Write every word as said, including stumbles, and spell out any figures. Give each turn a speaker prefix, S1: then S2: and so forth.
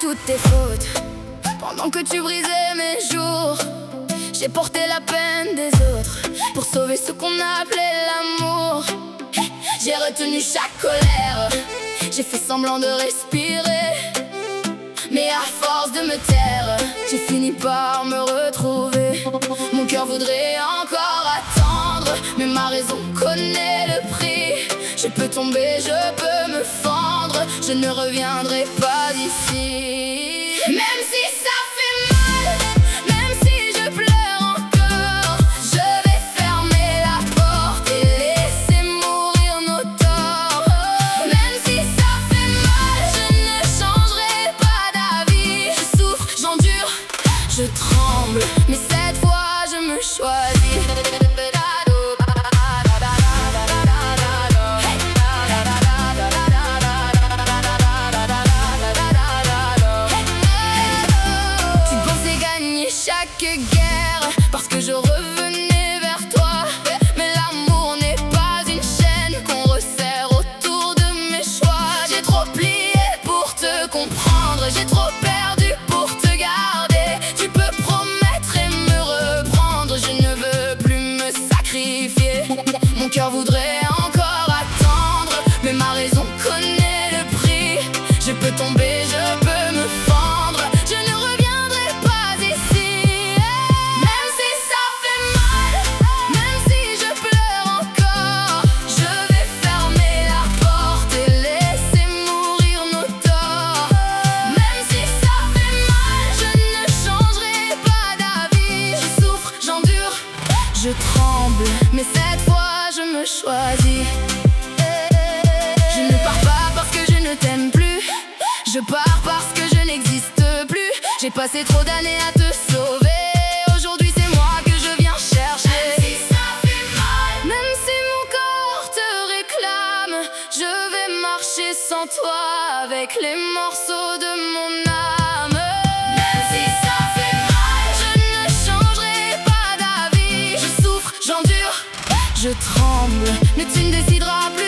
S1: toutes tes fautes. Pendant que tu brisais mes jours, j'ai porté la peine des autres pour sauver ce qu'on appelait l'amour. J'ai retenu chaque colère, j'ai fait semblant de respirer, mais à force de me taire, j'ai fini par me retrouver. Mon cœur voudrait encore attendre, mais ma raison connaît le prix. Je peux tomber, je peux me fendre, je ne reviendrai pas d'ici. Même si ça fait mal, même si je pleure encore, je vais fermer la porte et laisser mourir nos torts. Même si ça fait mal, je ne changerai pas d'avis. Je souffre, j'endure, je tremble, mais cette fois je me choisis. Chaque guerre, parce que je revenais vers toi. Mais l'amour n'est pas une chaîne qu'on resserre autour de mes choix. J'ai trop plié pour te comprendre, j'ai trop perdu pour te garder. Tu peux promettre et me reprendre, je ne veux plus me sacrifier. Mon cœur voudrait encore attendre, mais ma raison connaît le prix. Je peux tomber, je peux me fendre, je ne reviendrai pas ici. Même si ça fait mal, même si je pleure encore, je vais fermer la porte et laisser mourir nos torts. Même si ça fait mal, je ne changerai pas d'avis. Je souffre, j'endure, je tremble, mais cette fois je me choisis. Je ne pars pas parce que je ne t'aime plus, je pars parce que je n'existe plus. J'ai passé trop d'années à te sauver, aujourd'hui c'est moi que je viens chercher. Même si ça fait mal, même si mon corps te réclame, je vais marcher sans toi avec les morceaux de mon âme. Même si ça fait mal, je ne changerai pas d'avis. Je souffre, j'endure, je tremble, mais tu ne décideras plus